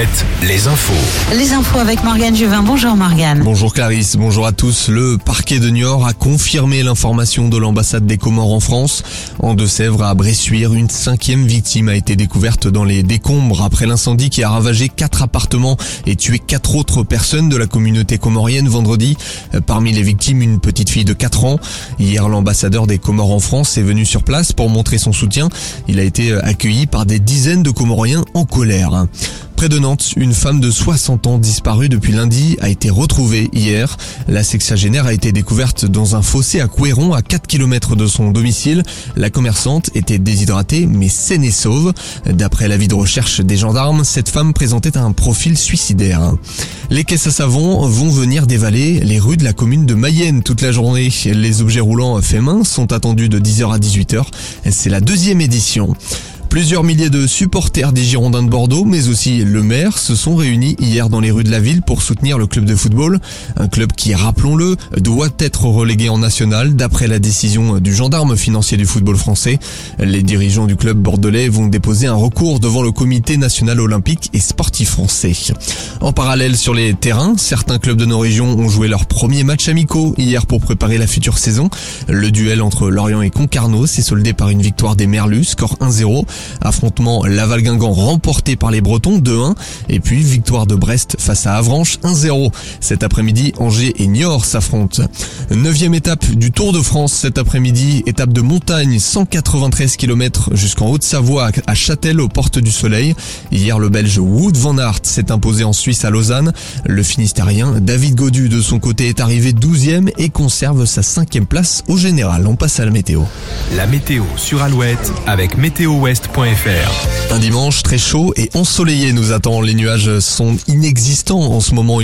Alouette, les infos. Les infos avec Morgane Juvin. Bonjour Morgane. Bonjour Clarisse, bonjour à tous. Le parquet de Niort a confirmé l'information de l'ambassade des Comores en France. En Deux-Sèvres, à Bressuire, une 5e victime a été découverte dans les décombres après l'incendie qui a ravagé 4 appartements et tué 4 autres personnes de la communauté comorienne vendredi. Parmi les victimes, une petite fille de 4 ans. Hier, l'ambassadeur des Comores en France est venu sur place pour montrer son soutien. Il a été accueilli par des dizaines de Comoriens en colère. Près de Nantes, une femme de 60 ans disparue depuis lundi a été retrouvée hier. La sexagénaire a été découverte dans un fossé à Couéron, à 4 km de son domicile. La commerçante était déshydratée mais saine et sauve. D'après l'avis de recherche des gendarmes, cette femme présentait un profil suicidaire. Les caisses à savon vont venir dévaler les rues de la commune de Mayenne toute la journée. Les objets roulants faits main sont attendus de 10h à 18h. C'est la 2e édition. Plusieurs milliers de supporters des Girondins de Bordeaux, mais aussi le maire, se sont réunis hier dans les rues de la ville pour soutenir le club de football. Un club qui, rappelons-le, doit être relégué en national d'après la décision du gendarme financier du football français. Les dirigeants du club bordelais vont déposer un recours devant le comité national olympique et sportif français. En parallèle, sur les terrains, certains clubs de nos régions ont joué leurs premiers matchs amicaux hier pour préparer la future saison. Le duel entre Lorient et Concarneau s'est soldé par une victoire des Merlus, score 1-0. Affrontement Laval-Guingamp remporté par les Bretons 2-1 et puis victoire de Brest face à Avranches 1-0. Cet après-midi, Angers et Niort s'affrontent. 9e étape du Tour de France cet après-midi, étape de montagne, 193 km jusqu'en Haute-Savoie à Châtel aux Portes du Soleil. Hier, le Belge Wout van Aert s'est imposé en Suisse à Lausanne. Le Finistérien David Gaudu de son côté est arrivé 12e et conserve sa 5e place au général. On passe à la météo. La météo sur Alouette avec météowest.fr. Un dimanche très chaud et ensoleillé nous attend. Les nuages sont inexistants en ce moment.